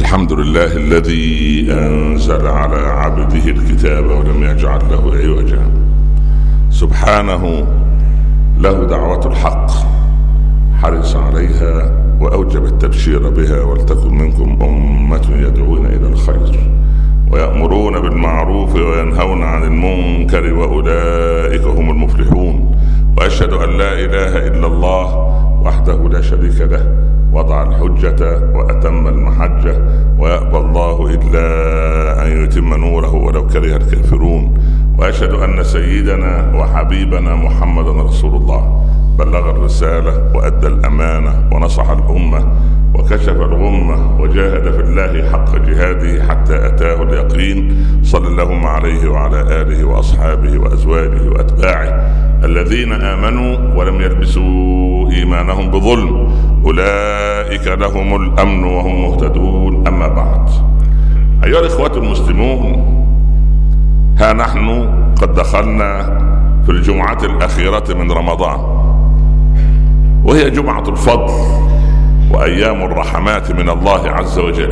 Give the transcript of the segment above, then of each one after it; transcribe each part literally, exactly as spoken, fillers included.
الحمد لله الذي أنزل على عبده الكتاب ولم يجعل له عوجا. سبحانه له دعوة الحق حرص عليها وأوجب التبشير بها. ولتكن منكم أمة يدعون إلى الخير ويأمرون بالمعروف وينهون عن المنكر وأولئك هم المفلحون. وأشهد أن لا إله إلا الله وحده لا شريك له وضع الحجة وأتم المحجة ويأبى الله إلا أن يتم نوره ولو كره الكافرون. وأشهد أن سيدنا وحبيبنا محمدا رسول الله بلغ الرسالة وأدى الأمانة ونصح الأمة وكشف الغمة وجاهد في الله حق جهاده حتى أتاه اليقين. صلى الله عليه وعلى آله وأصحابه وأزواجه وأتباعه الذين آمنوا ولم يلبسوا إيمانهم بظلم أولئك لهم الأمن وهم مهتدون. أما بعد، أيها الإخوة المسلمون، ها نحن قد دخلنا في الجمعة الأخيرة من رمضان، وهي جمعة الفضل وأيام الرحمات من الله عز وجل.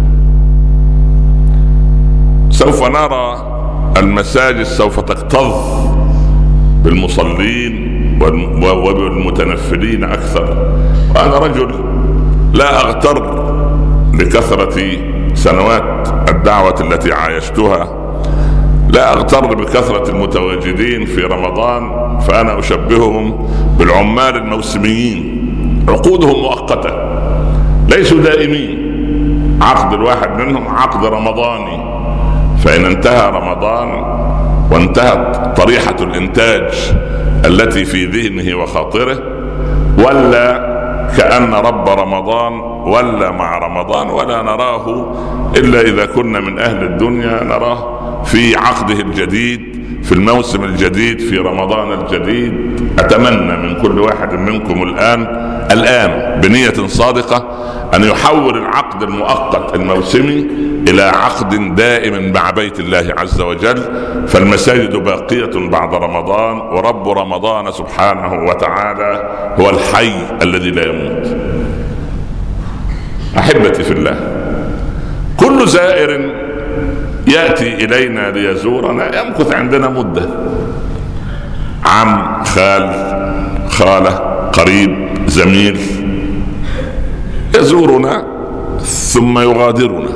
سوف نرى المساجد سوف تكتظ بالمصلين وبالمتنفلين أكثر. وأنا رجل لا أغتر لكثرة سنوات الدعوة التي عايشتها، لا أغتر بكثرة المتواجدين في رمضان، فأنا أشبههم بالعمال الموسميين، عقودهم مؤقتة ليسوا دائمين. عقد الواحد منهم عقد رمضاني، فإن انتهى رمضان وانتهت طريحة الإنتاج التي في ذهنه وخاطره، ولا كأن رب رمضان ولا مع رمضان، ولا نراه إلا إذا كنا من أهل الدنيا نراه في عقده الجديد في الموسم الجديد في رمضان الجديد. أتمنى من كل واحد منكم الآن الآن بنية صادقة أن يحول العقد المؤقت الموسمي إلى عقد دائم مع بيت الله عز وجل، فالمساجد باقية بعد رمضان، ورب رمضان سبحانه وتعالى هو الحي الذي لا يموت. أحبتي في الله، كل زائر يأتي إلينا ليزورنا يمكث عندنا مدة، عم، خال، خالة، قريب، زميل، يزورنا ثم يغادرنا.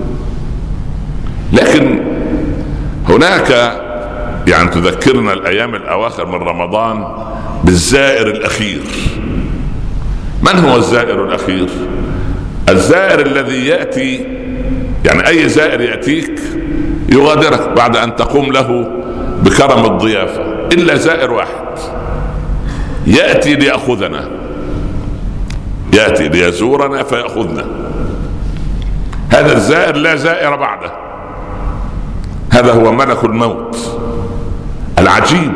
لكن هناك يعني تذكرنا الأيام الأواخر من رمضان بالزائر الأخير. من هو الزائر الأخير؟ الزائر الذي يأتي، يعني أي زائر يأتيك يغادرك بعد أن تقوم له بكرم الضيافة، إلا زائر واحد يأتي ليأخذنا، يأتي ليزورنا فيأخذنا. هذا الزائر لا زائر بعده، هذا هو ملك الموت. العجيب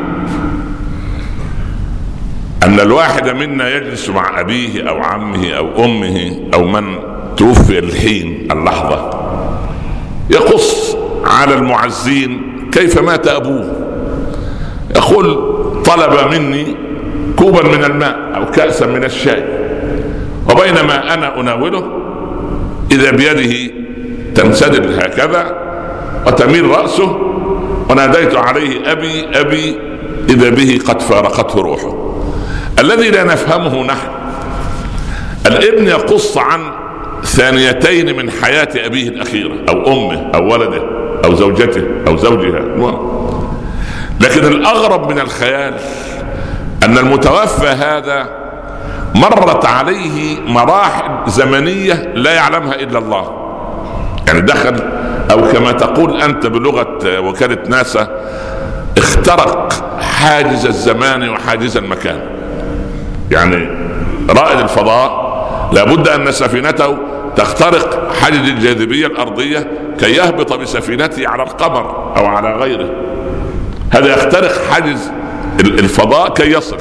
أن الواحد منا يجلس مع أبيه أو عمه أو أمه أو من توفي الحين اللحظة، يقص على المعزين كيف مات أبوه، يقول طلب مني كوبا من الماء أو كأسا من الشاي، وبينما أنا أناوله إذا بيده تنسدل هكذا وتميل رأسه، وناديت عليه أبي أبي إذا به قد فارقته روحه. الذي لا نفهمه نحن، الابن يقص عن ثانيتين من حياة أبيه الأخيرة أو أمه أو ولده أو زوجته أو زوجها، لكن الأغرب من الخيال أن المتوفى هذا مرت عليه مراحل زمنية لا يعلمها إلا الله. يعني دخل، أو كما تقول أنت بلغة وكالة ناسا، اخترق حاجز الزمان وحاجز المكان. يعني رائد الفضاء لابد أن سفينته تخترق حاجز الجاذبية الأرضية كي يهبط بسفينته على القمر أو على غيره. هذا يخترق حاجز الفضاء كي يصل.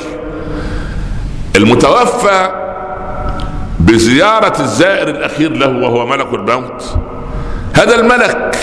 المتوفى بزيارة الزائر الأخير له وهو ملك الموت، هذا الملك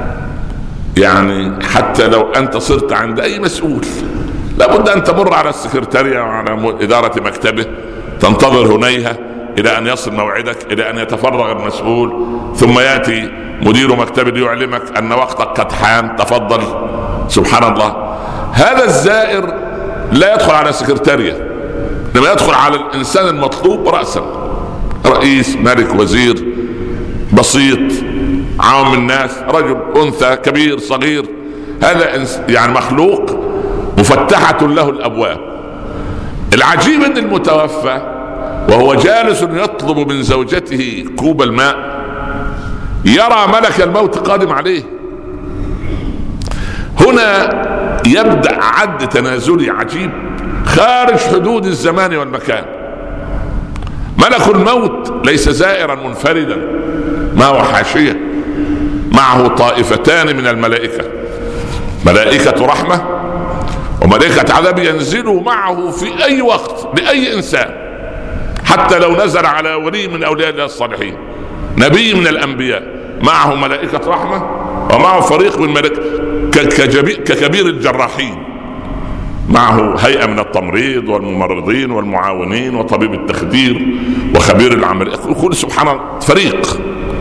يعني حتى لو أنت صرت عند أي مسؤول لابد أن تمر على السكرتارية وعلى إدارة مكتبه، تنتظر هنيها إلى أن يصل موعدك، إلى أن يتفرغ المسؤول، ثم يأتي مدير مكتب ليعلمك أن وقتك قد حان، تفضل. سبحان الله. هذا الزائر لا يدخل على سكرتارية، لما يدخل على الإنسان المطلوب رأسا، رئيس، ملك، وزير، بسيط، عام الناس، رجل، أنثى، كبير، صغير. هذا يعني مخلوق مفتحة له الأبواب. العجيب أن المتوفى وهو جالس يطلب من زوجته كوب الماء يرى ملك الموت قادم عليه. هنا يبدأ عد تنازلي عجيب خارج حدود الزمان والمكان. ملك الموت ليس زائرا منفردا، ما هو حاشية، معه طائفتان من الملائكة، ملائكة رحمة وملائكة عذاب، ينزلوا معه في أي وقت لأي إنسان، حتى لو نزل على ولي من أولياء الله الصالحين، نبي من الأنبياء، معه ملائكة رحمة ومعه فريق من ملائكة ككبير الجراحين، معه هيئة من التمريض والممرضين والمعاونين وطبيب التخدير وخبير العمل، كل سبحان الله فريق.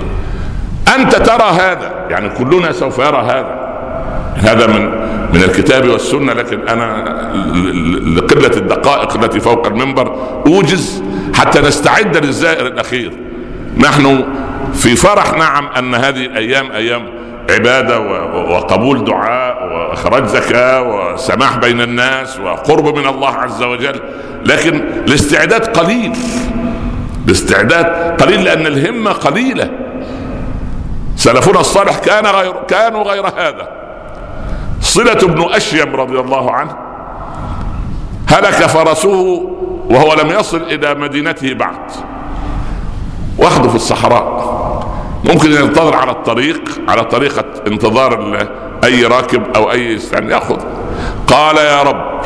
أنت ترى هذا، يعني كلنا سوف يرى هذا، هذا من من الكتاب والسنة، لكن أنا لقلة الدقائق التي فوق المنبر أوجز حتى نستعد للزائر الأخير. نحن في فرح، نعم، أن هذه الأيام أيام عبادة وقبول دعاء وإخراج زكاة وسماح بين الناس وقرب من الله عز وجل، لكن الاستعداد قليل، الاستعداد قليل لأن الهمة قليلة. سلفنا الصالح كان غير كانوا غير هذا. صلة بن أشيم رضي الله عنه هلك فرسه وهو لم يصل إلى مدينته بعد، وحده في الصحراء، ممكن ينتظر على الطريق على طريقة انتظار أي راكب أو أي إنسان يأخذ. قال: يا رب،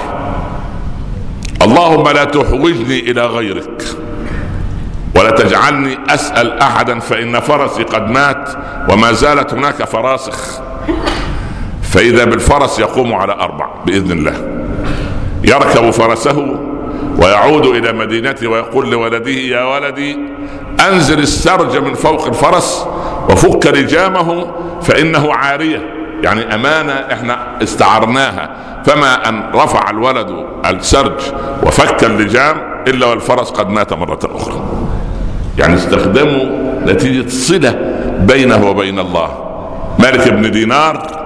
اللهم لا تحوجني إلى غيرك ولا تجعلني أسأل أحدا، فإن فرسي قد مات وما زالت هناك فراسخ. فإذا بالفرس يقوم على أربع بإذن الله، يركب فرسه ويعود إلى مدينته ويقول لولده: يا ولدي، أنزل السرج من فوق الفرس وفك لجامه فإنه عارية، يعني أمانة احنا استعرناها. فما أن رفع الولد السرج وفك اللجام إلا والفرس قد مات مرة أخرى. يعني استخدموا نتيجة صلة بينه وبين الله. مالك بن دينار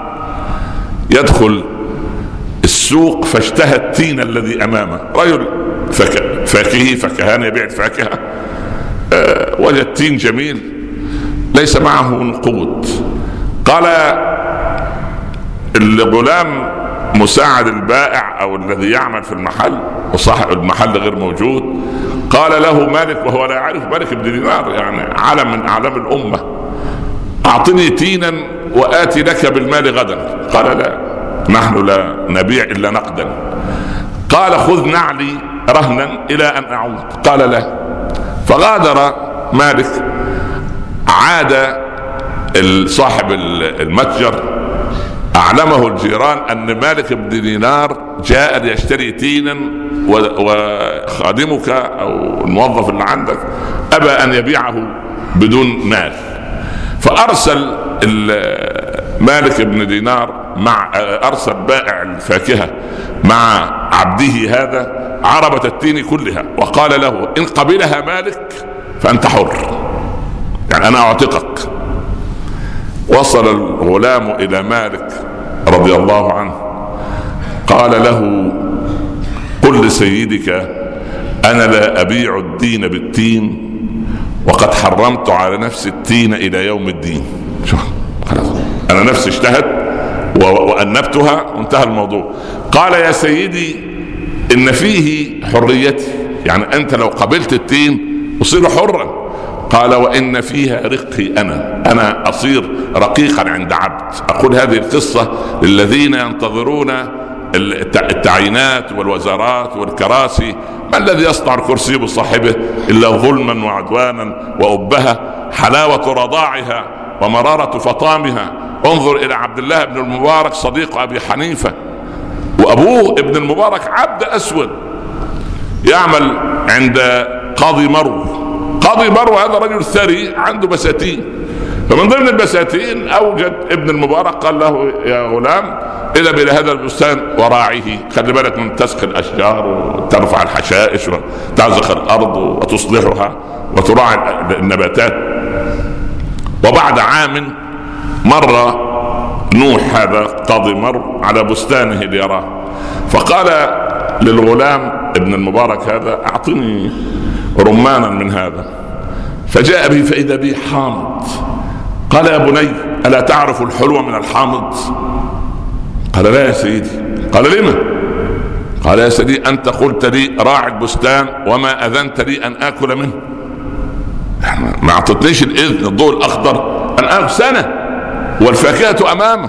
يدخل السوق فاشتهى التين الذي أمامه، رجل فاكهي فكهان يبيع الفاكهة، أه وجد تين جميل ليس معه نقود. قال الغلام مساعد البائع أو الذي يعمل في المحل وصاحب المحل غير موجود، قال له مالك وهو لا يعرف مالك بن دينار، يعني علم من أعلام الأمة: أعطني تينا وآتي لك بالمال غدا. قال: لا، نحن لا نبيع إلا نقدا. قال: خذ نعلي رهنا إلى أن أعود. قال: لا. فغادر مالك، عاد صاحب المتجر، أعلمه الجيران أن مالك بن دينار جاء ليشتري تينا وخادمك أو الموظف اللي عندك أبى أن يبيعه بدون مال. فأرسل مالك بن دينار مع أرسل بائع الفاكهة مع عبده هذا عربة التين كلها، وقال له: إن قبلها مالك فأنت حر، يعني أنا أعتقك. وصل الغلام إلى مالك رضي الله عنه، قال له: قل لسيدك أنا لا أبيع الدين بالتين وقد حرمت على نفسي التين إلى يوم الدين. شوف، خلاص أنا نفسي اشتهت وأنبتها وانتهى الموضوع. قال: يا سيدي، إن فيه حريتي، يعني أنت لو قبلت التين أصير حرا. قال: وإن فيها رقي، أنا أنا أصير رقيقا عند عبد. أقول هذه القصة للذين ينتظرون التعيينات والوزارات والكراسي. ما الذي يصنع الكرسي بصاحبه إلا ظلما وعدوانا وأبها، حلاوة رضاعها ومرارة فطامها. انظر إلى عبد الله بن المبارك صديق أبي حنيفة، وأبوه ابن المبارك عبد أسود يعمل عند قاضي مرو. قاضي مروة هذا رجل ثري عنده بساتين، فمن ضمن البساتين اوجد ابن المبارك قال له يا غلام اذهب الى هذا البستان وراعيه، خلي بالك من تسقي الاشجار وترفع الحشائش وتعزق الارض وتصلحها وتراعي النباتات. وبعد عام مر نوح هذا قاضي مر على بستانه ليراه، فقال للغلام ابن المبارك هذا اعطني رمانا من هذا، فجاء به فإذا به حامض. قال يا بني ألا تعرف الحلو من الحامض؟ قال لا يا سيدي. قال لما؟ قال يا سيدي أنت قلت لي راعي البستان وما أذنت لي أن آكل منه، ما أعطتنيش الإذن الضوء الأخضر أن آكل سنة والفاكهة أمامه.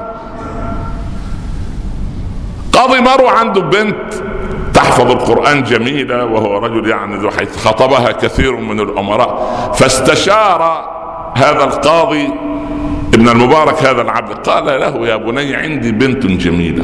قاضي مروة عنده بنت تحفظ القرآن جميلة وهو رجل يعني ذو حيث خطبها كثير من الأمراء، فاستشار هذا القاضي ابن المبارك هذا العبد، قال له يا بني عندي بنت جميلة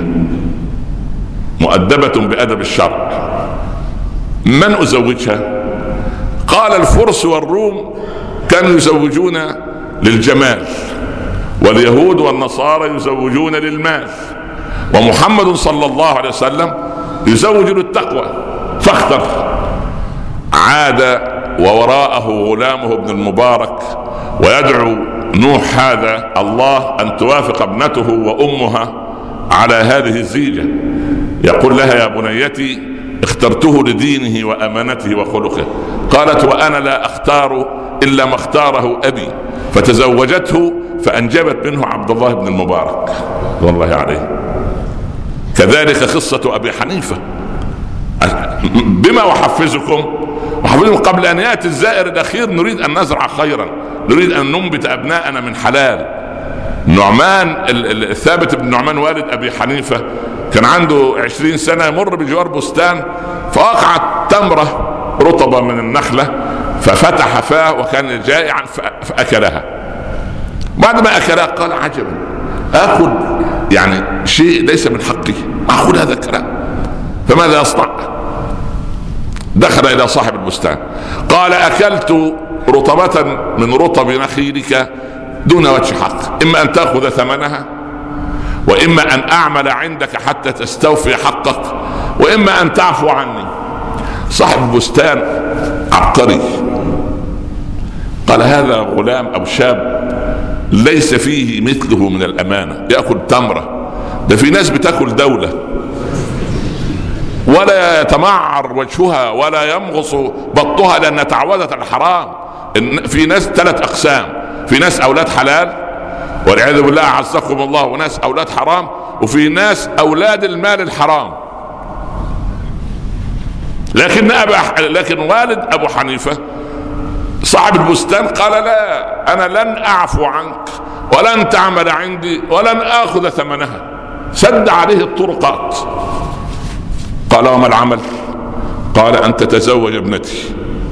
مؤدبة بأدب الشرع، من أزوجها؟ قال الفرس والروم كانوا يزوجون للجمال، واليهود والنصارى يزوجون للمال، ومحمد صلى الله عليه وسلم يزوج للتقوى، فاختر. عاد ووراءه غلامه ابن المبارك ويدعو نوح هذا الله أن توافق ابنته وأمها على هذه الزيجة، يقول لها يا بنيتي اخترته لدينه وأمانته وخلقه. قالت وأنا لا أختار إلا ما اختاره أبي، فتزوجته فأنجبت منه عبد الله بن المبارك والله عليه. كذلك قصة أبي حنيفة. بما أحفزكم وحفظكم قبل أن يأتي الزائر الأخير، نريد أن نزرع خيرا، نريد أن ننبت أبناءنا من حلال. نعمان الثابت بن نعمان والد أبي حنيفة كان عنده عشرين سنة، يمر بجوار بستان فوقعت تمرة رطبة من النخلة ففتح فاه وكان جائعا فأكلها. بعد ما أكلها قال عجبا، أخذ يعني شيء ليس من حقي، أخذ هذا الكلام، فماذا يصنع؟ دخل إلى صاحب البستان قال أكلت رطبة من رطب نخيلك دون وجه حق، إما أن تأخذ ثمنها، وإما أن أعمل عندك حتى تستوفي حقك، وإما أن تعفو عني. صاحب البستان عبقري قال هذا غلام أو شاب ليس فيه مثله من الأمانة، يأكل تمرة، ده في ناس بتأكل دولة ولا يتمعر وجهها ولا يمغص بطها لأنها تعودت على الحرام. في ناس ثلاث أقسام، في ناس أولاد حلال والعياذ بالله عزكم الله، وناس أولاد حرام، وفي ناس أولاد المال الحرام. لكن أبا لكن والد أبو حنيفة صاحب البستان قال لا، أنا لن أعفو عنك ولن تعمل عندي ولن آخذ ثمنها، سد عليه الطرقات. قال وما العمل؟ قال أن تتزوج ابنتي.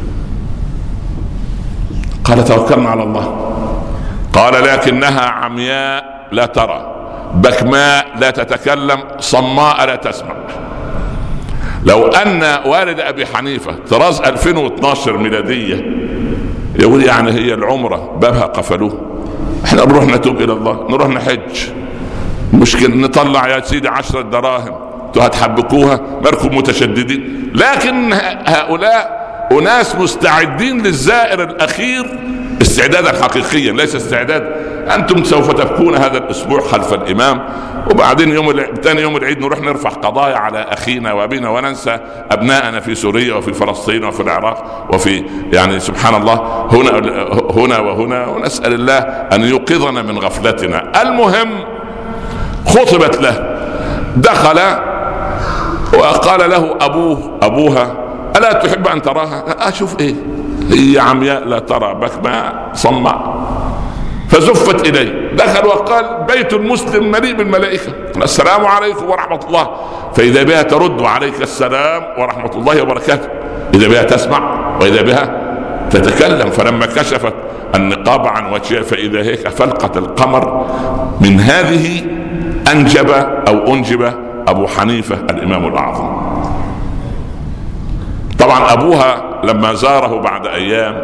قال توكلنا على الله. قال لكنها عمياء لا ترى، بكماء لا تتكلم، صماء لا تسمع. لو أن والد أبي حنيفة طراز ألفين واثناشر ميلادية يقول يعني هي العمرة بابها قفلوه، احنا نروح نتوب إلى الله، نروح نحج، مشكلة نطلع يا سيدي عشرة دراهم هتحبكوها، مالكم متشددين. لكن هؤلاء أناس مستعدين للزائر الأخير استعدادا حقيقيا، ليس استعداد أنتم سوف تبكون هذا الأسبوع خلف الإمام وبعدين يوم ثاني يوم العيد نروح نرفع قضايا على أخينا وأبينا وننسى أبناءنا في سوريا وفي فلسطين وفي العراق وفي يعني سبحان الله هنا هنا وهنا، ونسأل الله أن يوقظنا من غفلتنا. المهم خطبت له، دخل وقال له أبوه أبوها ألا تحب أن تراها؟ أشوف إيه، هي عمياء لا ترى، بكماء صماء. فزفت إليه، دخل وقال بيت المسلم مليء بالملائكة، السلام عليكم ورحمة الله، فإذا بها ترد عليك السلام ورحمة الله وبركاته، إذا بها تسمع وإذا بها تتكلم. فلما كشفت النقاب عن وجهها فإذا هيك فلقت القمر. من هذه أنجب أو أنجب أبو حنيفة الإمام الأعظم. طبعا أبوها لما زاره بعد أيام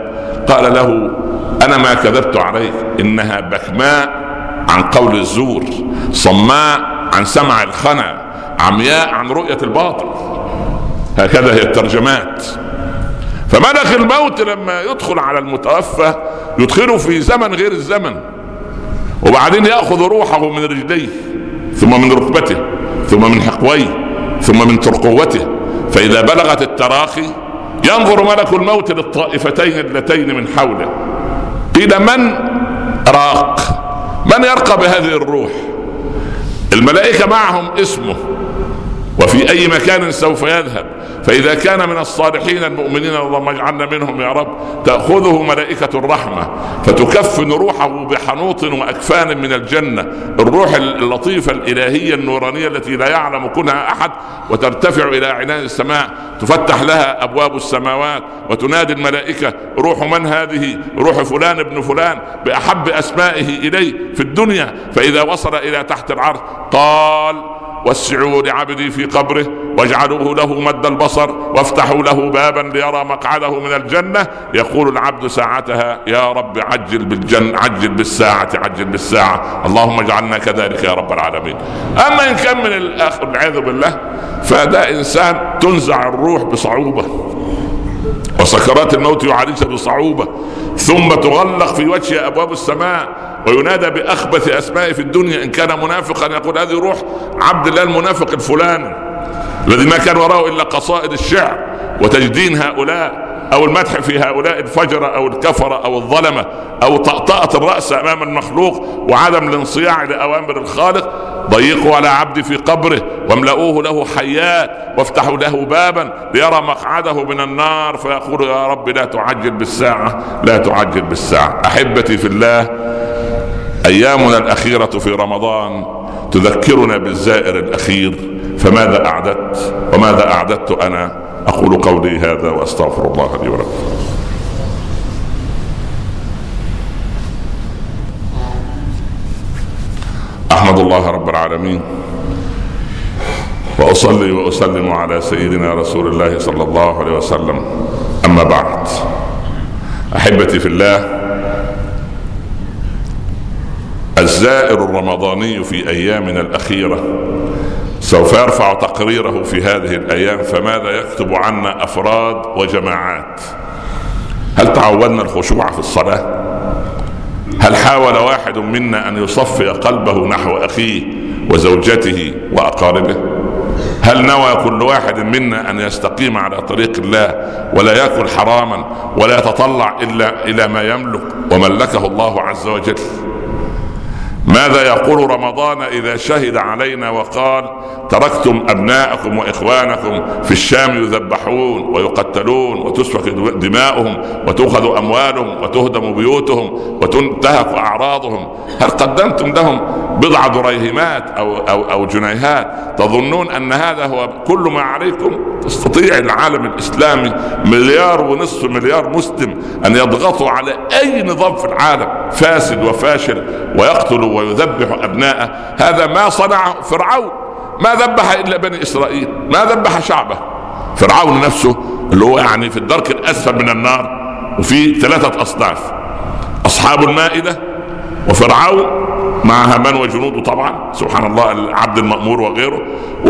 قال له أنا ما كذبت عليك، إنها بكماء عن قول الزور، صماء عن سمع الخنا، عمياء عن رؤية الباطل. هكذا هي الترجمات. فملك الموت لما يدخل على المتوفى يدخله في زمن غير الزمن، وبعدين يأخذ روحه من رجليه ثم من ركبته ثم من حقويه ثم من ترقوته، فإذا بلغت التراخي ينظر ملك الموت للطائفتين اللتين من حوله. قيل من راق؟ من يرقى بهذه الروح؟ الملائكة معهم اسمه وفي أي مكان سوف يذهب، فإذا كان من الصالحين المؤمنين اللهم اجعلنا منهم يا رب، تأخذه ملائكة الرحمة فتكفن روحه بحنوط وأكفان من الجنة، الروح اللطيفة الإلهية النورانية التي لا يعلم كنها أحد، وترتفع إلى عنان السماء، تفتح لها أبواب السماوات وتنادي الملائكة روح من هذه؟ روح فلان ابن فلان بأحب أسمائه إليه في الدنيا. فإذا وصل إلى تحت العرش قال وسعوا لعبدي في قبره واجعلوه له مد البصر وافتحوا له بابا ليرى مقعده من الجنة. يقول العبد ساعتها يا رب عجل بالجنة، عجل بالساعة، عجل بالساعة، اللهم اجعلنا كذلك يا رب العالمين. أما إن كان من الآخر والعياذ بالله فده إنسان تنزع الروح بصعوبة، وسكرات الموت يعالجها بصعوبة، ثم تغلق في وجه أبواب السماء وينادى بأخبث أسماء في الدنيا. إن كان منافقا يقول هذه روح عبد الله المنافق الفلاني الذي ما كان وراءه إلا قصائد الشعر وتجدين هؤلاء أو المدح في هؤلاء الفجر أو الكفر أو الظلمة أو طأطأة الرأس أمام المخلوق وعدم الانصياع لأوامر الخالق. ضيقوا على عبدي في قبره واملؤوه له حيات وافتحوا له بابا ليرى مقعده من النار، فيقول يا رب لا تعجل بالساعة، لا تعجل بالساعة. أحبتي في الله، أيامنا الأخيرة في رمضان تذكرنا بالزائر الأخير، فماذا أعددت وماذا أعددت أنا؟ أقول قولي هذا وأستغفر الله لي ولكم. أحمد الله رب العالمين وأصلي وأسلم على سيدنا رسول الله صلى الله عليه وسلم. أما بعد، أحبتي في الله، الزائر الرمضاني في أيامنا الأخيرة سوف يرفع تقريره في هذه الأيام، فماذا يكتب عنا أفراد وجماعات؟ هل تعودنا الخشوع في الصلاة؟ هل حاول واحد منا أن يصفي قلبه نحو أخيه وزوجته وأقاربه؟ هل نوى كل واحد منا أن يستقيم على طريق الله ولا يأكل حراما ولا يتطلع إلا إلى ما يملك وملكه الله عز وجل؟ ماذا يقول رمضان إذا شهد علينا وقال تركتم أبناءكم وإخوانكم في الشام يذبحون ويقتلون وتسفك دماؤهم وتؤخذ أموالهم وتهدم بيوتهم وتنتهك أعراضهم؟ هل قدمتم لهم بضع دريهمات أو, أو, أو جنيهات تظنون أن هذا هو كل ما عليكم؟ تستطيع العالم الإسلامي مليار ونصف مليار مسلم أن يضغطوا على أي نظام في العالم فاسد وفاشل ويقتلوا ويذبح أبناءه؟ هذا ما صنعه فرعون، ما ذبح إلا بني إسرائيل، ما ذبح شعبه. فرعون نفسه اللي هو يعني في الدرك الأسفل من النار، وفي ثلاثة أصناف: أصحاب المائدة وفرعون مع هامان وجنوده طبعا سبحان الله العبد المأمور وغيره، و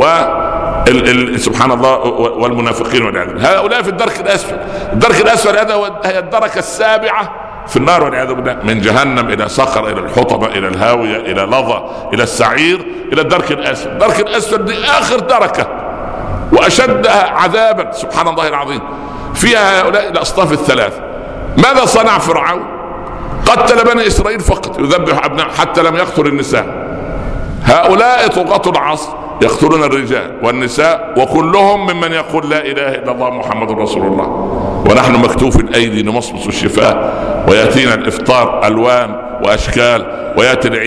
سبحان الله والمنافقين والعياذ بالله. هؤلاء في الدرك الأسفل. الدرك الأسفل هذا هي الدركة السابعة في النار والعياذ بالله، من جهنم إلى صقر إلى الحطمة إلى الهاوية إلى لظى إلى السعير إلى الدرك الأسفل. الدرك الأسفل دي آخر دركة وأشدها عذابا سبحان الله العظيم. فيها هؤلاء الأصناف الثلاث. ماذا صنع فرعون؟ قتل بني إسرائيل فقط، يذبح أبناء حتى لم يقتل النساء. هؤلاء طغاة العصر يقتلون الرجال والنساء، وكلهم ممن يقول لا إله إلا الله محمد رسول الله، ونحن مكتوف الأيدي نمصمص الشفاء، ويأتينا الإفطار ألوان وأشكال، ويأتي العيد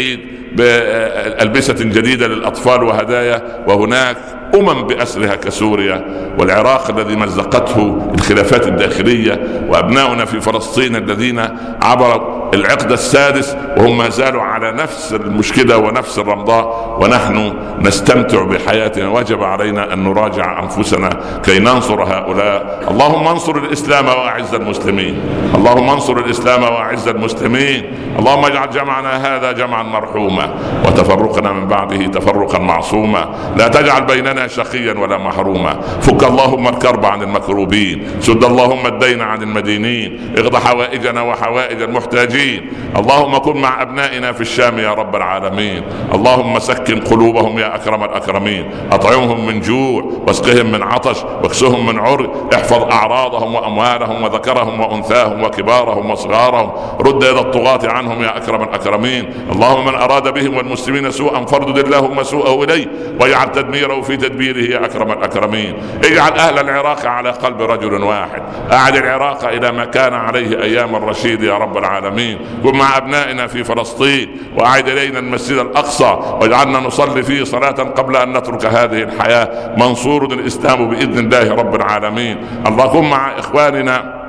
بألبسة جديدة للأطفال وهدايا، وهناك أمم بأسرها كسوريا والعراق الذي مزقته الخلافات الداخلية، وأبناؤنا في فلسطين الذين عبروا العقد السادس وهم ما زالوا على نفس المشكلة ونفس الرمضاء، ونحن نستمتع بحياتنا. وجب علينا أن نراجع أنفسنا كي ننصر هؤلاء. اللهم انصر الإسلام وأعز المسلمين، اللهم انصر الإسلام وأعز المسلمين. اللهم اجعل جمعنا هذا جمعا مرحوما وتفرقنا من بعده تفرقا معصوما. لا تجعل بيننا شقيا ولا محروما. فك اللهم الكرب عن المكروبين، سد اللهم الدين عن المدينين، اغض حوائجنا وحوائج المحتاجين. اللهم كن مع أبنائنا في الشام يا رب العالمين. اللهم سكن قلوبهم يا أكرم الأكرمين، أطعمهم من جوع واسقهم من عطش واكسهم من عري، احفظ أعراضهم وأموالهم وذكرهم وأنثاهم وكبارهم وصغارهم، رد يد الطغاة عنهم يا أكرم الأكرمين. اللهم من أراد بهم والمسلمين سوءا فاردد اللهم سوءه إليه واجعل تدميره في تدبيره يا أكرم الأكرمين. اجعل أهل العراق على قلب رجل واحد، أعد العراق إلى ما كان عليه أيام الرشيد يا رب العالمين. كن مع أبنائنا في فلسطين وأعد إلينا المسجد الأقصى واجعلنا نصلي فيه صلاة قبل أن نترك هذه الحياة. منصور الإسلام بإذن الله رب العالمين. اللهم مع إخواننا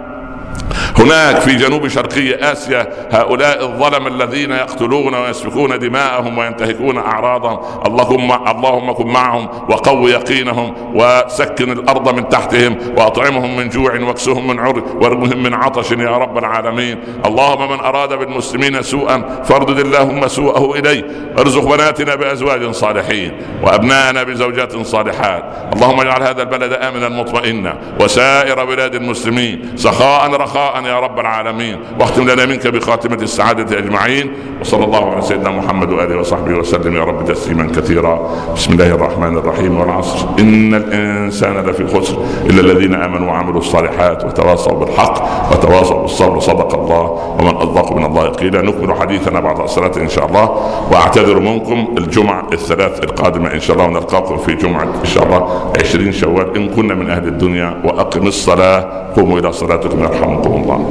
هناك في جنوب شرقي آسيا هؤلاء الظلم الذين يقتلون ويسفكون دماءهم وينتهكون أعراضهم. اللهم اللهم كن معهم وقو يقينهم وسكن الأرض من تحتهم وأطعمهم من جوع واكسهم من عري وارمهم من عطش يا رب العالمين. اللهم من أراد بالمسلمين سوءا فاردد اللهم سوءه إليه، ارزق بناتنا بأزواج صالحين وأبنائنا بزوجات صالحات. اللهم اجعل هذا البلد آمنا مطمئنا وسائر بلاد المسلمين سخاء رخاء يا رب العالمين. واختم لنا منك بخاتمة السعادة أجمعين، وصلى الله على سيدنا محمد وآله وصحبه وسلم يا رب تسليما كثيرا. بسم الله الرحمن الرحيم. والعصر إن الإنسان لفي خسر إلا الذين آمنوا وعملوا الصالحات وتواصوا بالحق وتواصوا بالصبر. صدق الله ومن أصدق من الله قيلا. نكمل حديثنا بعد الصلاة إن شاء الله، وأعتذر منكم الجمعة الثلاث القادمة إن شاء الله، ونلقاكم في جمعة إن شاء الله عشرين شوال إن كنا من أهل الدنيا. وأقم الصلاة، قوموا إلى صلاتكم يرحمكم الله.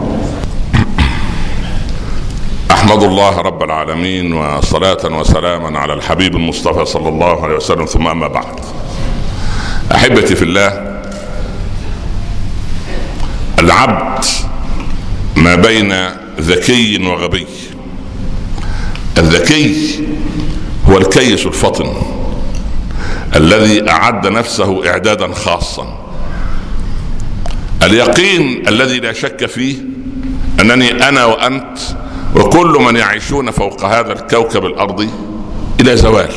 أحمد الله رب العالمين وصلاة وسلاما على الحبيب المصطفى صلى الله عليه وسلم، ثم أما بعد. أحبتي في الله، العبد ما بين ذكي وغبي. الذكي هو الكيس الفطن الذي أعد نفسه إعدادا خاصا. اليقين الذي لا شك فيه أنني أنا وأنت وكل من يعيشون فوق هذا الكوكب الأرضي إلى زوال.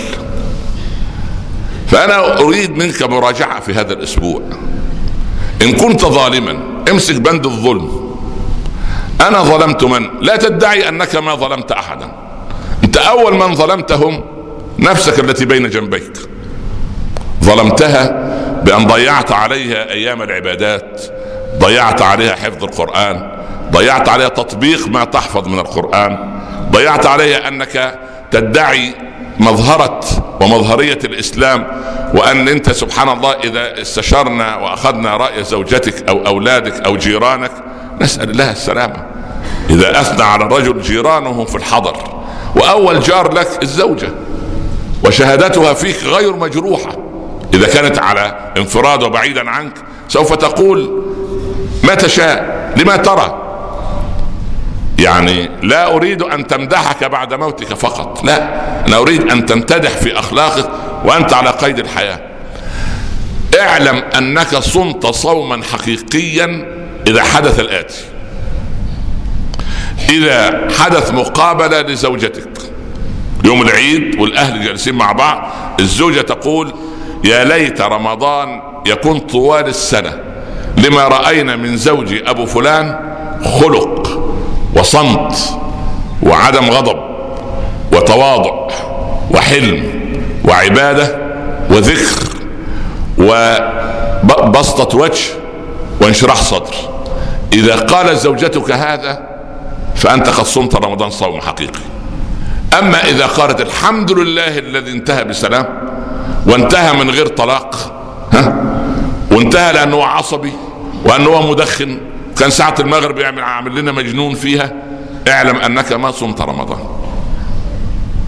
فأنا أريد منك مراجعة في هذا الأسبوع. إن كنت ظالما امسك بند الظلم. أنا ظلمت من؟ لا تدعي أنك ما ظلمت أحدا. أنت أول من ظلمتهم نفسك التي بين جنبيك. ظلمتها بأن ضيعت عليها أيام العبادات، ضيعت عليها حفظ القرآن، ضيعت عليها تطبيق ما تحفظ من القرآن، ضيعت عليها أنك تدعي مظهرة ومظهرية الإسلام، وأن أنت سبحان الله إذا استشرنا وأخذنا رأي زوجتك أو أولادك أو جيرانك نسأل الله السلامة. إذا أثنى على الرجل جيرانه في الحضر، وأول جار لك الزوجة وشهادتها فيك غير مجروحة، إذا كانت على انفراد وبعيدا عنك سوف تقول ما تشاء لما ترى. يعني لا أريد أن تمدحك بعد موتك فقط، لا، أنا أريد أن تمتدح في أخلاقك وأنت على قيد الحياة. اعلم أنك صمت صوما حقيقيا إذا حدث الآتي. إذا حدث مقابلة لزوجتك يوم العيد والأهل جالسين مع بعض، الزوجة تقول يا ليت رمضان يكون طوال السنة لما رأينا من زوجي أبو فلان خلق وصمت وعدم غضب وتواضع وحلم وعبادة وذكر وبسطة وجه وانشراح صدر. إذا قال زوجتك هذا فأنت قد صمت رمضان صوم حقيقي. أما إذا قالت الحمد لله الذي انتهى بسلام وانتهى من غير طلاق، ها، وانتهى لأنه عصبي وأنه مدخن كان ساعة المغرب يعمل عامل لنا مجنون فيها، اعلم أنك ما صمت رمضان.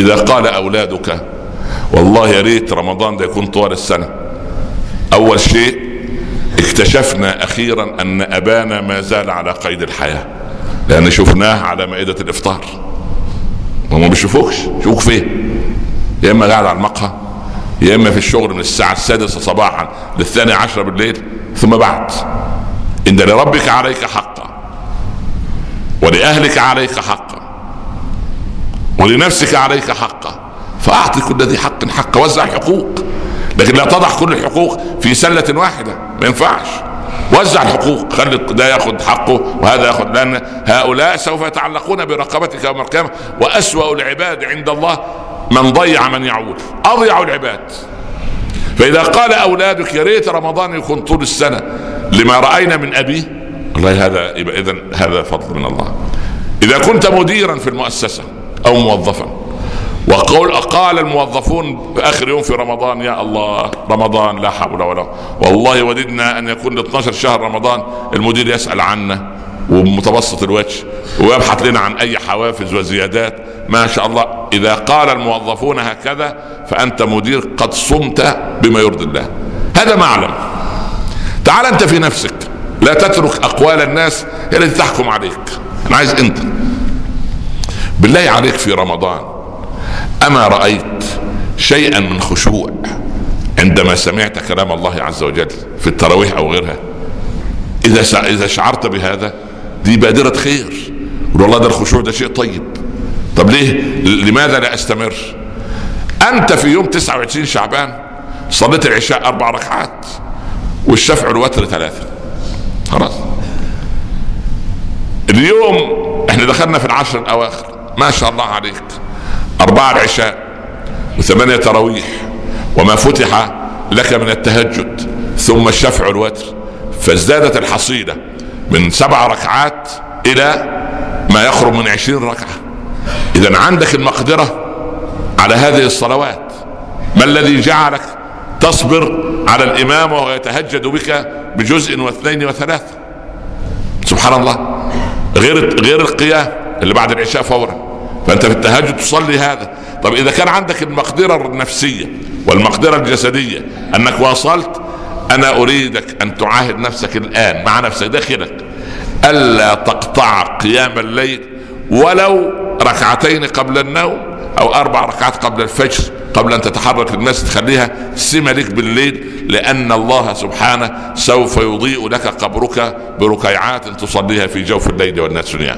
اذا قال اولادك والله يا ريت رمضان ده يكون طوال السنة، اول شيء اكتشفنا اخيرا ان ابانا ما زال على قيد الحياة، لان شفناه على مائدة الافطار. وما بيشوفوكش، شوفوك فين؟ يا اما قاعد على المقهى، يا اما في الشغل من الساعة السادسة صباحا للثانية عشرة بالليل. ثم بعد، ان لربك عليك حقا، ولأهلك عليك حقا، ولنفسك عليك حقا، فأعطي كل ذي حق حقه، وزع الحقوق. لكن لا تضع كل الحقوق في سلة واحدة، ما ينفعش. وزع الحقوق، خلي ده ياخد حقه وهذا ياخد، لأن هؤلاء سوف يتعلقون برقبتك يوم القيامة. وأسوأ العباد عند الله من ضيع من يعول، أضيع العباد. فإذا قال أولادك يا ريت رمضان يكون طول السنة لما رأينا من أبيه، والله هذا يبقى إذن هذا فضل من الله. إذا كنت مديرا في المؤسسة أو موظفا، وقول قال الموظفون في آخر يوم في رمضان يا الله رمضان لا حول ولا، والله وددنا أن يكون اثنا عشر شهر رمضان المدير يسأل عنا ومتبسط الوجه ويبحث لنا عن أي حوافز وزيادات، ما شاء الله. إذا قال الموظفون هكذا فأنت مدير قد صمت بما يرضي الله. هذا معلم. تعال أنت في نفسك، لا تترك أقوال الناس هي التي تحكم عليك. أنا عايز أنت بالله عليك في رمضان أما رأيت شيئا من خشوع عندما سمعت كلام الله عز وجل في التراويح أو غيرها؟ إذا إذا شعرت بهذا دي بادرة خير، والله ده الخشوع ده شيء طيب. طب ليه؟ لماذا لا أستمر؟ أنت في يوم تسعة وعشرين شعبان صليت العشاء أربع ركعات والشفع والوتر ثلاثة، خلاص. اليوم احنا دخلنا في العشر الأواخر، ما شاء الله عليك، أربعة العشاء وثمانية تراويح وما فتح لك من التهجد ثم الشفع والوتر، فازدادت الحصيلة من سبع ركعات إلى ما يقرب من عشرين ركعة. إذن عندك المقدرة على هذه الصلوات. ما الذي جعلك تصبر على الإمام وهو يتهجد بك بجزء واثنين وثلاثة؟ سبحان الله. غير غير القيام اللي بعد العشاء فورا، فأنت في التهجد تصلي هذا. طب إذا كان عندك المقدرة النفسية والمقدرة الجسدية أنك واصلت، أنا أريدك أن تعاهد نفسك الآن مع نفسك داخلك ألا تقطع قيام الليل ولو ركعتين قبل النوم أو أربع ركعات قبل الفجر قبل أن تتحرك للمسجد. خليها سمة لك بالليل، لأن الله سبحانه سوف يضيء لك قبرك بركيعات تصليها في جوف الليل والناس نيام.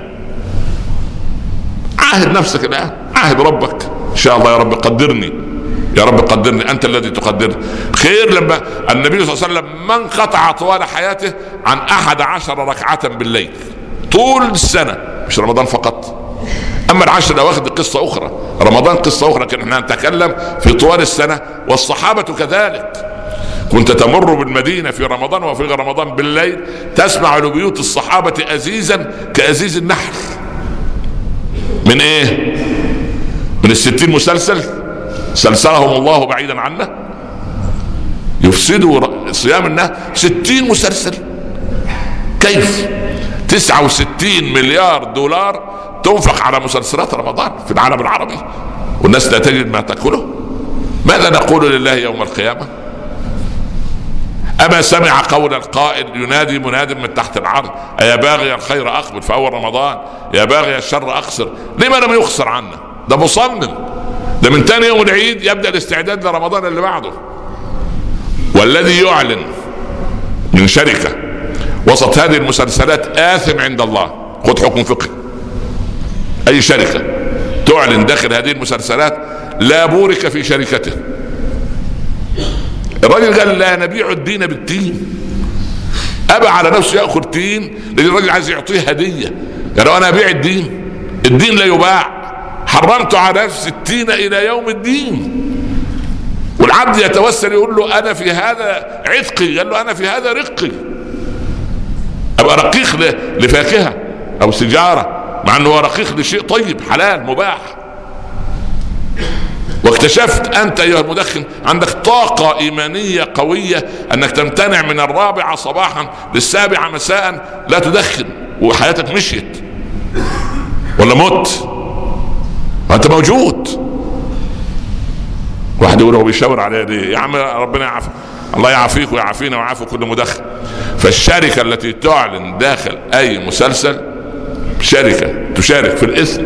عاهد نفسك الآن، عاهد ربك إن شاء الله. يا رب قدرني، يا رب قدرني، أنت الذي تقدرني. خير لما النبي صلى الله عليه وسلم من قطع طوال حياته عن أحد عشر ركعة بالليل طول السنة، مش رمضان فقط. أما العشر الأواخر دي قصة أخرى، رمضان قصة أخرى، لكن احنا نتكلم في طوال السنة. والصحابة كذلك. كنت تمر بالمدينة في رمضان وفي غير رمضان بالليل تسمع لبيوت الصحابة أزيزا كأزيز النحل. من إيه؟ من الستين مسلسل سلسلهم الله بعيدا عنا يفسدوا صيام النهار. ستين مسلسل، كيف؟ تسعة وستين مليار دولار تنفق على مسلسلات رمضان في العالم العربي والناس لا تجد ما تأكله. ماذا نقول لله يوم القيامة؟ أما سمع قول القائل ينادي مناد من تحت العرش أيا باغي الخير أقبل في أول رمضان، يا باغي الشر أقصر. لما لم يخسر عنا؟ ده مصمم، ده من تاني يوم العيد يبدأ الاستعداد لرمضان اللي بعده. والذي يعلن من شركة وسط هذه المسلسلات آثم عند الله. خذ حكم فقهي، أي شركة تعلن داخل هذه المسلسلات لا بورك في شركته. الرجل قال لا نبيع الدين بالتين، أبى على نفسه يأخذ تين لأن الرجل عايز يعطيه هدية. قال أنا أبيع الدين؟ الدين لا يباع، حرمت على نفسي التين إلى يوم الدين. والعبد يتوسل يقول له أنا في هذا عتقي، قال له أنا في هذا رقي. أبقى رقيق لفاكهة أو سجارة مع أنه رقيق لشيء طيب حلال مباح. واكتشفت أنت أيها المدخن عندك طاقة إيمانية قوية أنك تمتنع من الرابعة صباحا للسابعة مساء لا تدخن، وحياتك مشيت ولا مت؟ أنت موجود واحد يقول هو بيشاور عليه ليه؟ يا عم ربنا يعافي، الله يعافيك ويعافينا ويعافي كل مدخن. فالشركة التي تعلن داخل اي مسلسل شركة تشارك في الاثم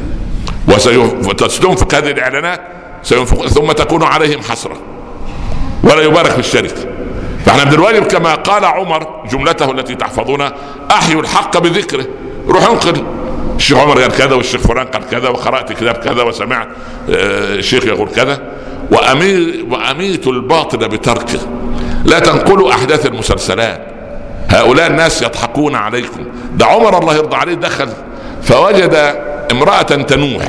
وستنفق هذه الاعلانات سينفق ثم تكون عليهم حسرة ولا يبارك في الشركة. فاحنا من الواجب كما قال عمر جملته التي تحفظونها: احيوا الحق بذكره. روح انقل الشيخ عمر قال كذا والشيخ فلان قال كذا وقرأت كتاب كذا وسمعت الشيخ يقول كذا، وأميت الباطل بتركه. لا تنقلوا أحداث المسلسلات، هؤلاء الناس يضحكون عليكم. ده عمر الله يرضى عليه دخل فوجد امرأة تنوح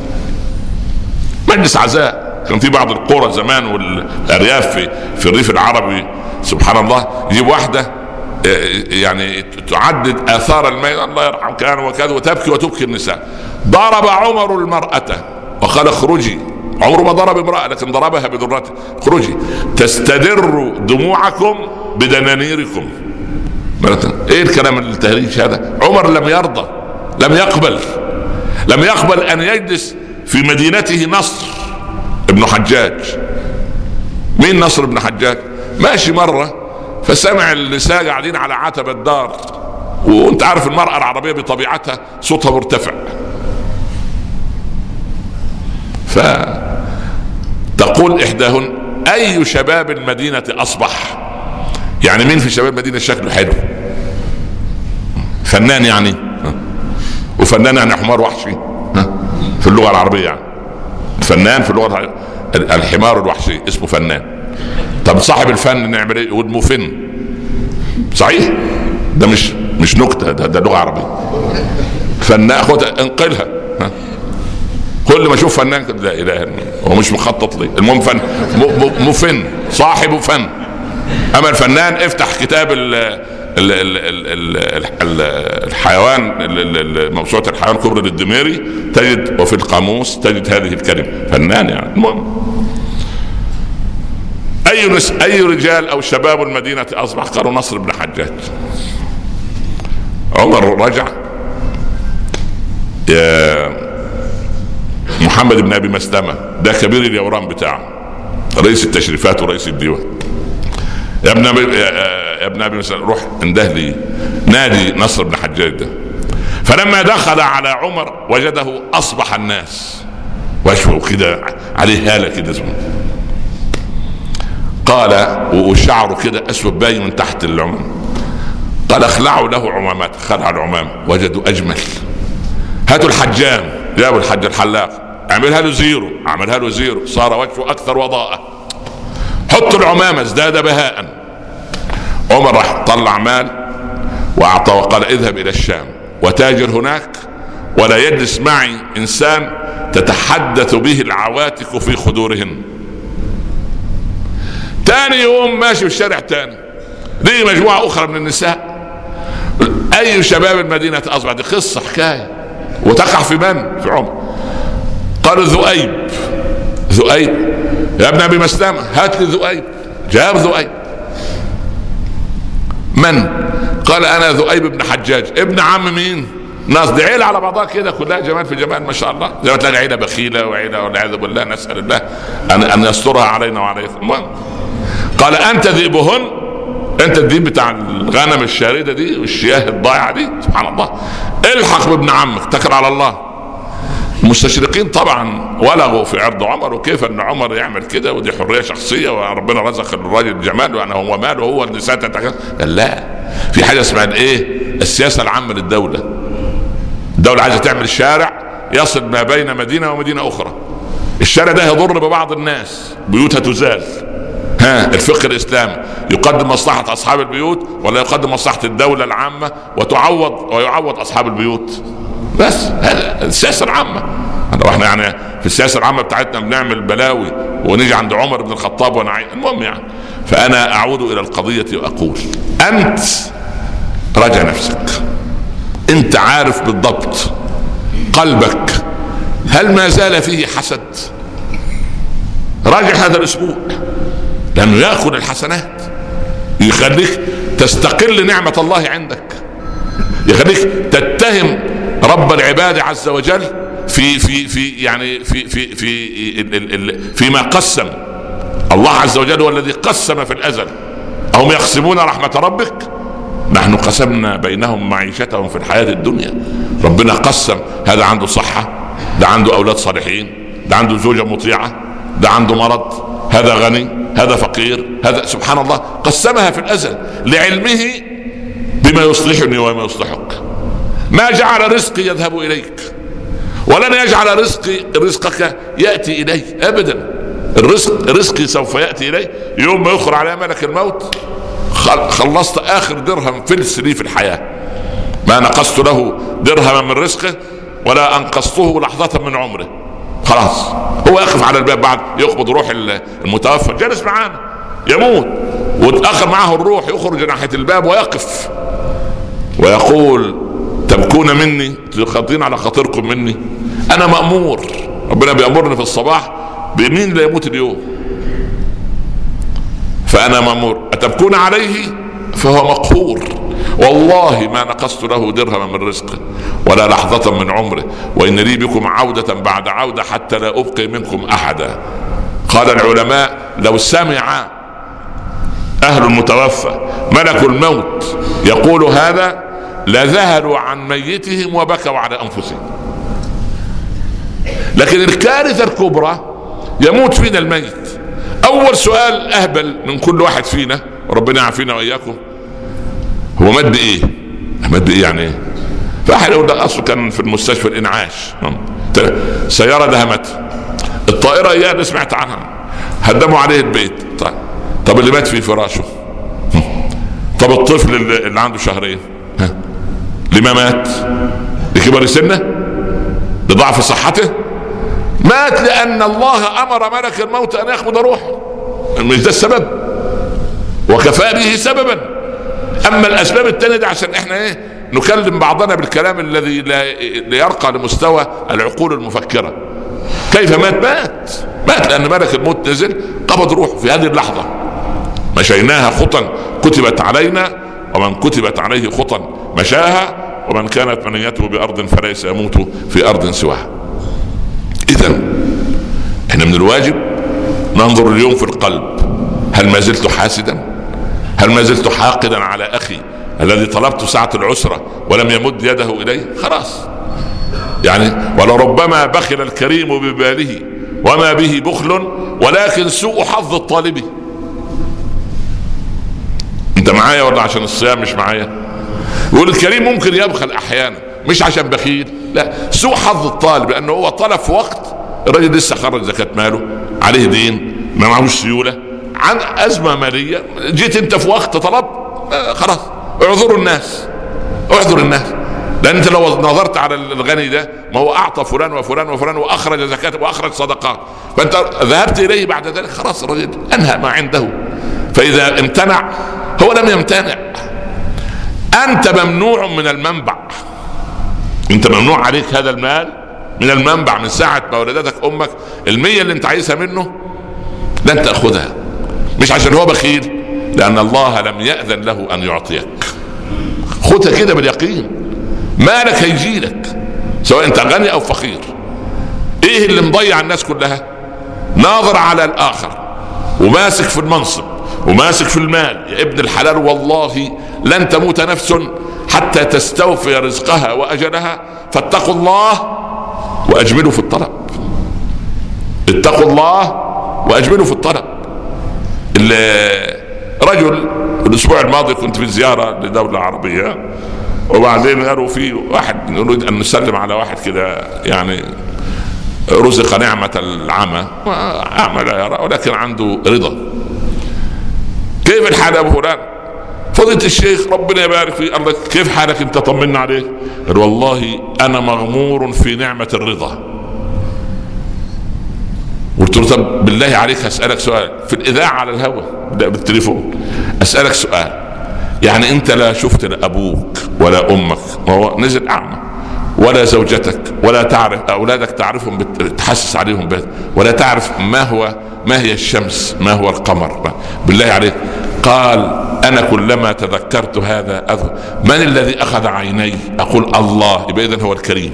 مجلس عزاء. كان في بعض القرى زمان والأرياف في, في الريف العربي سبحان الله يجيب واحدة يعني تعدد آثار الميت الله يرحم كان وكذا وتبكي وتبكي النساء. ضرب عمر المرأة وقال اخرجي. عمره ما ضرب امرأة لكن ضربها بذرته: اخرجي تستدر دموعكم بدنانيركم. ايه الكلام التهريج هذا؟ عمر لم يرضى، لم يقبل لم يقبل ان يجلس في مدينته نصر ابن حجاج. مين نصر ابن حجاج؟ ماشي مرة فسمع النساء قاعدين على عتبة الدار، وانت عارف المرأة العربية بطبيعتها صوتها مرتفع، فتقول احداهن: اي شباب المدينة اصبح؟ يعني مين في شباب المدينة شكله حلو؟ فنان يعني، وفنان يعني حمار وحشي في اللغة العربية. يعني فنان في اللغة العربية الحمار الوحشي اسمه فنان. طب صاحب الفن نعمل ايه؟ يقول مفن. صحيح؟ ده مش مش نكتة، ده, ده لغة عربية. فنان خد انقلها، كل ما اشوف فنان لا اله الا الله هو مش مخطط لي. المهم فن مفن صاحب فن. اما الفنان افتح كتاب ال ال ال ال ال الحيوان موسوعة الحيوان الكبرى للدميري تجد، وفي القاموس تجد هذه الكلمة فنان. يعني المهم اي نس اي رجال او شباب المدينة اصبح؟ قالوا نصر بن حجاج. عمر رجع: يا محمد بن ابي مسلمة، ده كبير اليوران بتاعه رئيس التشريفات ورئيس الديوان، يا ابن ابي يا ابن ابي مسلمة روح انده لي نادي نصر بن حجاج ده. فلما دخل على عمر وجده اصبح الناس وجهه كده عليه هالة كده اسمه. قال وشعره كده اسود باين من تحت العمام. قال اخلعوا له عمامات. خلع العمام وجدوا اجمل. هاتوا الحجام، جابوا الحج الحلاق، اعملها له زيرو، اعملها له زيرو، صار وجهه اكثر وضاءة. حطوا العمامة ازداد بهاء. عمر راح طلع مال واعطى وقال اذهب الى الشام وتاجر هناك ولا يجلس معي انسان تتحدث به العواتق في خدورهن. تاني يوم ماشي في الشارع تاني ليه مجموعة اخرى من النساء. اي شباب المدينة اصبح؟ دي قصة حكاية وتقع في من؟ في عمر. قال ذؤيب. ذؤيب يا ابن ابي مسلمة هات لي ذؤيب. جاب ذؤيب. من؟ قال انا ذؤيب بن حجاج ابن عم مين؟ ناس. دي عيلة على بعضها كده كلها جمال في جمال ما شاء الله، زي ما تلاقي عيلة بخيلة وعيلة والعياذ بالله، نسأل الله ان ان يسترها علينا وعليكم. المهم قال انت ذئبهن، انت الذئب بتاع الغنم الشاردة دي والشياه الضائعة دي سبحان الله، الحق بابن عمك اتكل على الله. المستشرقين طبعا ولغوا في عرض عمر وكيف ان عمر يعمل كده ودي حرية شخصية وربنا رزق الراجل جمال وانه هو ماله هو النساء تتكلم. لا، في حاجة اسمها الايه؟ السياسة العامة للدولة. الدولة عايزة تعمل شارع يصل ما بين مدينة ومدينة اخرى. الشارع ده يضر ببعض الناس، بيوتها تزال. ها الفقه الاسلامي يقدم مصلحة اصحاب البيوت ولا يقدم مصلحة الدولة العامة وتعوض ويعوض اصحاب البيوت؟ بس هذا السياسة العامة. احنا يعني في السياسة العامة بتاعتنا بنعمل بلاوي ونيجي عند عمر بن الخطاب ونعي. المهم يعني فانا اعود الى القضية واقول انت راجع نفسك. انت عارف بالضبط قلبك هل ما زال فيه حسد؟ راجع هذا الاسبوع، لانه ياخذ الحسنات يخليك تستقل نعمة الله عندك، يخليك تتهم رب العباد عز وجل في في في يعني في في في فيما قسم الله عز وجل هو الذي قسم في الازل. هم يقسمون رحمة ربك؟ نحن قسمنا بينهم معيشتهم في الحياة الدنيا. ربنا قسم، هذا عنده صحة، ده عنده اولاد صالحين، ده عنده زوجة مطيعة، ده عنده مرض، هذا غني، هذا فقير، هذا سبحان الله قسمها في الازل لعلمه بما يصلحني وما يصلحك. ما جعل رزقي يذهب اليك، ولن يجعل رزقي رزقك ياتي الي ابدا. الرزق رزقي سوف ياتي الي يوم ما يخر على ملك الموت. خلصت اخر درهم فلس لي في الحياه، ما نقصت له درهما من رزقه ولا انقصته لحظه من عمره. خلاص هو يقف على الباب بعد يقبض روح المتوفى، جالس معانا يموت وتأخر معه الروح، يخرج ناحية الباب ويقف ويقول تبكون مني، تخاطين على خاطركم مني، انا مأمور. ربنا بيأمرني في الصباح بمين اللي يموت اليوم، فانا مأمور. اتبكون عليه فهو مقهور، والله ما نقصت له درهما من رزقه ولا لحظة من عمره، وإن لي بكم عودة بعد عودة حتى لا أبقي منكم أحدا. قال العلماء لو سمع أهل المتوفى ملك الموت يقول هذا لذهلوا عن ميتهم وبكوا على أنفسهم. لكن الكارثة الكبرى يموت فينا الميت، أول سؤال أهبل من كل واحد فينا، وربنا يعافينا وإياكم، هو مد ايه؟ مد ايه يعني ايه؟ فاحد يقول ده اصله كان في المستشفى الانعاش، سيارة دهمت، الطائرة اياه اللي سمعت عنها، هدموا عليه البيت. طيب طب اللي مات في فراشه، طب الطفل اللي عنده شهرين لما مات؟ لكبر سنه؟ لضعف صحته؟ مات لان الله امر ملك الموت ان يقبض روحه، مش ده السبب؟ وكفى به سببا. اما الاسباب التانية دي عشان احنا ايه نكلم بعضنا بالكلام الذي لا يرقى لمستوى العقول المفكرة. كيف مات؟ مات مات لان ملك الموت نزل قبض روحه في هذه اللحظة. مشيناها خطا كتبت علينا، ومن كتبت عليه خطا مشاها، ومن كانت منيته بارض فليس يموت في ارض سواها. اذا احنا من الواجب ننظر اليوم في القلب، هل ما زلت حاسدا؟ هل ما زلت حاقدا على اخي الذي طلبت ساعة العسرة ولم يمد يده اليه؟ خلاص يعني ولربما بخل الكريم بباله وما به بخل ولكن سوء حظ الطالب. انت معايا ولا عشان الصيام مش معايا؟ يقول الكريم ممكن يبخل احيانا مش عشان بخيل، لا، سوء حظ الطالب، لانه هو طلب في وقت الراجل لسه خرج زكاة ماله، عليه دين، ما معهوش سيولة، عن ازمة مالية، جيت انت في وقت طلب، خلاص اعذروا الناس، اعذر الناس. لان انت لو نظرت على الغني ده ما هو اعطى فلان وفلان وفلان واخرج زكاة واخرج صدقات، فانت ذهبت اليه بعد ذلك خلاص الرجل انهى ما عنده. فاذا امتنع هو لم يمتنع، انت ممنوع من المنبع، انت ممنوع عليك هذا المال من المنبع. من ساعة ما ولدتك امك المية اللي انت عايزها منه لن تأخذها، مش عشان هو بخيل، لان الله لم يأذن له ان يعطيك. خدها كده باليقين، مالك هيجيلك سواء انت غني او فقير. ايه اللي مضيع الناس كلها؟ ناظر على الاخر وماسك في المنصب وماسك في المال. يا ابن الحلال والله لن تموت نفس حتى تستوفي رزقها واجلها، فاتقوا الله واجملوا في الطلب. اتقوا الله واجملوا في الطلب. رجل الاسبوع الماضي كنت في زيارة لدولة عربية، وبعدين قالوا في واحد نريد ان نسلم على واحد كده يعني رزق نعمة العمى، اعمى لا يرى ولكن عنده رضا. كيف الحال يا ابو فلان؟ فضيلة الشيخ ربنا يبارك فيه. الله كيف حالك انت؟ طمنا عليك. قال والله انا مغمور في نعمة الرضا. قلت له طب بالله عليك هسألك سؤال في الاذاعة على الهواء بالتليفون، اسألك سؤال، يعني انت لا شفت لا ابوك ولا امك وهو نزل اعمى، ولا زوجتك، ولا تعرف اولادك تعرفهم بتحسس عليهم بيت، ولا تعرف ما هو ما هي الشمس ما هو القمر؟ بالله عليك. قال انا كلما تذكرت هذا أذكر من الذي اخذ عيني، اقول الله، يبقى اذن هو الكريم.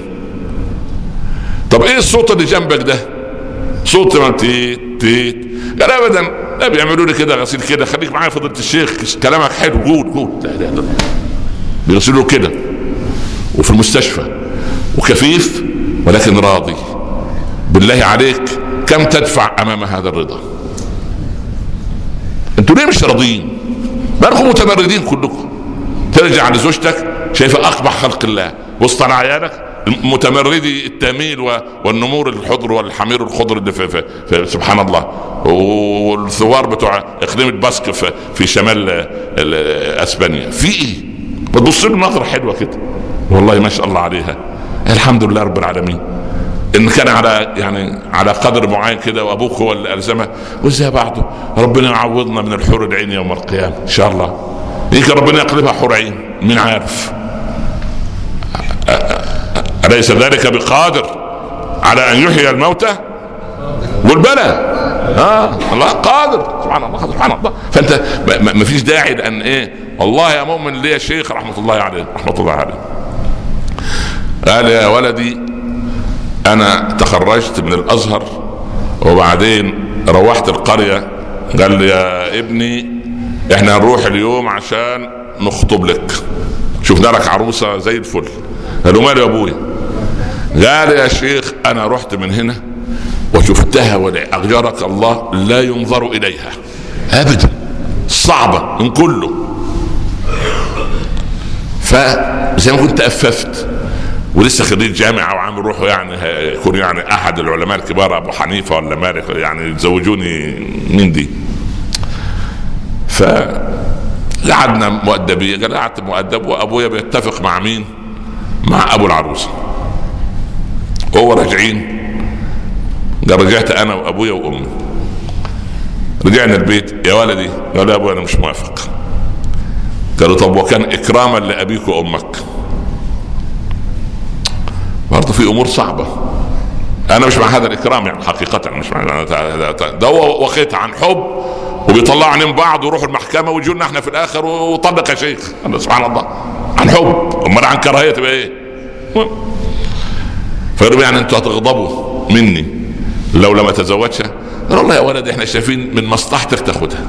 طب ايه الصوت اللي جنبك ده؟ صوت ما تيت تيت؟ قال ابدا، لا بيعملوا لي كده غسيل كده، خليك معايا فضيلة الشيخ كلامك حلو قول قول، لا لا لا بيغسلوا كده. وفي المستشفى وكفيف ولكن راضي. بالله عليك كم تدفع امام هذا الرضا؟ انتوا ليه مش راضيين؟ بالكم متمردين كلكم. ترجع لزوجتك شايفه اقبح خلق الله وسط عيالك متمردي التميل والنمور الحضر والحمير الخضر اللي في, في, في سبحان الله، والثوار بتوع اقليم الباسك في, في شمال اسبانيا. في ايه؟ بتبص له نظره حلوه كده والله ما شاء الله عليها، الحمد لله رب العالمين ان كان على يعني على قدر معين كده، وابوك هو اللي الزمه وزي بعضه. ربنا يعوضنا من الحور العين يوم القيامه ان شاء الله، يمكن ربنا يقلبها حور عين، مين عارف؟ أليس ذلك بقادر على أن يحيي الموتى والبلى؟ آه الله قادر سبحان الله سبحان الله. فأنت ما فيش داعي لأن إيه، والله يا مؤمن لي شيخ رحمة الله عليه رحمة الله عليه قال يا ولدي أنا تخرجت من الأزهر وبعدين روحت القرية، قال لي يا ابني إحنا هنروح اليوم عشان نخطب لك، شفنا لك عروسة زي الفل. قالوا مالي يا ابوي؟ قال يا شيخ انا رحت من هنا وشفتها ولأجرك الله لا ينظر اليها ابدا، صعبة من كله. فزي ما كنت اففت ولسه خريج جامعة وعامل روحه يعني يكون يعني احد العلماء الكبار ابو حنيفة ولا مالك يعني يتزوجوني من دي. ف قعدنا مؤدبية، قال قعدت مؤدب وابويا بيتفق مع مين؟ مع ابو العروسه. وهو راجعين قال رجعت انا وابويا وامي، رجعنا البيت يا ولدي، قال يا ابويا انا مش موافق. قالوا طب وكان اكراما لابيك وامك؟ برضه في امور صعبه، انا مش مع هذا الاكرام يعني حقيقه، مش مع ده. هو واخدها عن حب وبيطلعني من بعض ويروحوا المحكمه ويجوا لنا احنا في الاخر وطلق يا شيخ، سبحان الله، عن حب. امال عن كراهيه تبقى ايه؟ فقالوا يعني انتوا هتغضبوا مني لو لم اتزوجها؟ قال والله يا ولد احنا شايفين من مصلحتك تاخدها.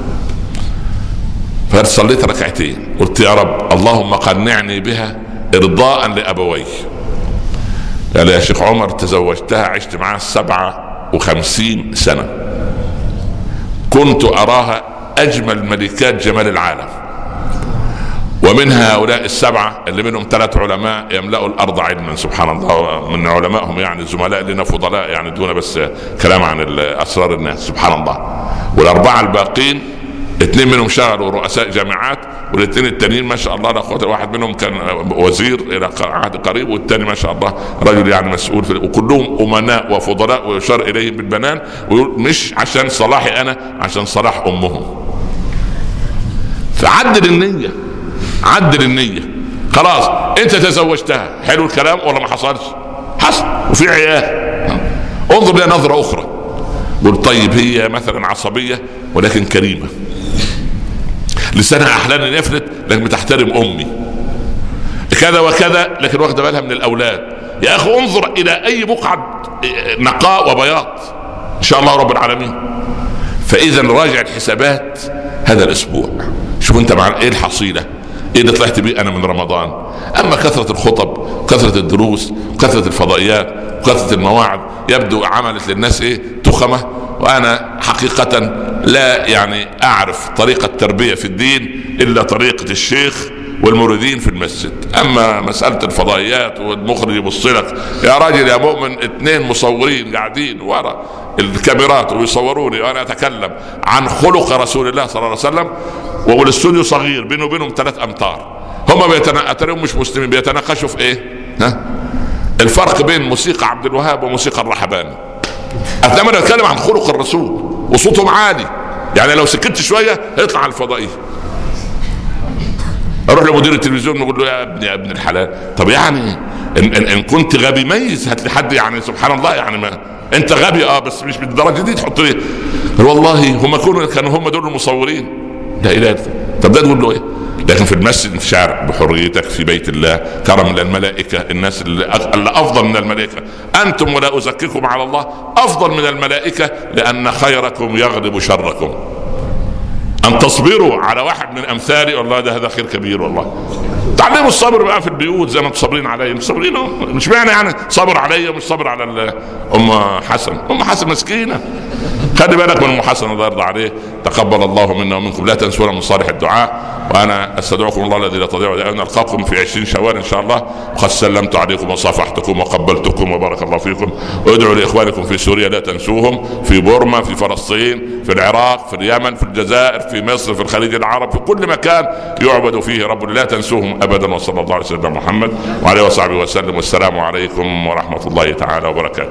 فصليت ركعتين قلت يا رب اللهم قنعني بها ارضاء لابوي. قال يا شيخ عمر تزوجتها عشت معها سبعة وخمسين سنة، كنت اراها اجمل ملكات جمال العالم، ومن هؤلاء السبعة اللي منهم ثلاث علماء يملأوا الأرض علما سبحان الله، من علمائهم يعني زملاء لنا فضلاء يعني دون بس كلام عن أسرار الناس سبحان الله. والأربعة الباقين اثنين منهم شغلوا رؤساء جامعات، والاثنين التانيين ما شاء الله لا قوة، واحد منهم كان وزير إلى عهد قريب، والثاني ما شاء الله رجل يعني مسؤول في، وكلهم أمناء وفضلاء ويشار إليهم بالبنان، ويقول مش عشان صلاحي أنا، عشان صلاح أمهم. فعدل النية، عدل النية. خلاص انت تزوجتها، حلو الكلام ولا ما حصلش؟ حصل وفي عيال. انظر لها نظرة اخرى، قل طيب هي مثلا عصبية ولكن كريمة، لسانها احيانا يفلت لكن بتحترم امي، كذا وكذا لكن واخده بالها من الاولاد. يا اخي انظر الى اي بقعة نقاء وبياض ان شاء الله رب العالمين. فاذا راجع الحسابات هذا الاسبوع، شوف انت مع ايه الحصيلة، ايه اللي طلعت بيه انا من رمضان. اما كثرة الخطب، كثرة الدروس، كثرة الفضائيات، كثرة المواعظ يبدو عملت للناس ايه تخمة. وانا حقيقة لا يعني اعرف طريقة تربية في الدين الا طريقة الشيخ والمريدين في المسجد. اما مسألة الفضائيات والمخرج يبص لك يا راجل يا مؤمن، اثنين مصورين قاعدين ورا الكاميرات ويصوروني وانا اتكلم عن خلق رسول الله صلى الله عليه وسلم، والاستوديو صغير بينه وبينهم ثلاث امتار، هم بيتناقشوا مش مسلمين بيتناقشوا في ايه؟ ها؟ الفرق بين موسيقى عبد الوهاب وموسيقى الرحباني. انا اتكلم عن خلق الرسول وصوتهم عالي، يعني لو سكت شويه هيطلع على الفضائيه. اروح لمدير التلفزيون نقول له يا ابني يا ابن الحلال، طب يعني ان, إن, إن كنت غبي ميز هات لي حد يعني سبحان الله يعني ما انت غبي اه بس مش بالدرجه دي تحط لي. والله هم كانوا كانوا هم دول المصورين، لا اله الا الله. طب ده تقول له ايه؟ لكن في المسجد في الشارع بحريتك في بيت الله كرم للملائكه، الناس اللي افضل من الملائكه انتم ولا ازكيكم على الله افضل من الملائكه، لان خيركم يغلب شركم. ان تصبروا على واحد من امثالي، والله ده هذا خير كبير. والله تعلموا الصبر بقى في البيوت زي ما انتم صابرين علي، مش صابرين مش معنى يعني صبر علي ومش صبر على ام حسن. ام حسن مسكينه، خلي بالك من ام حسن الله يرضى عليه. تقبل الله منا ومنكم. لا تنسونا من صالح الدعاء، وانا استدعوكم الله الذي لا تضيع ودائعه نلقاكم في عشرين شوال ان شاء الله، وقد سلمت عليكم وصافحتكم وقبلتكم وبارك الله فيكم. وادعوا لاخوانكم في سوريا لا تنسوهم، في بورما، في فلسطين، في العراق، في اليمن، في الجزائر، في مصر، في الخليج العربي، في كل مكان يعبد فيه رب، لا تنسوهم ابدا. وصلى الله على سيدنا محمد وعلى اله وصحبه وسلم، والسلام عليكم ورحمه الله تعالى وبركاته.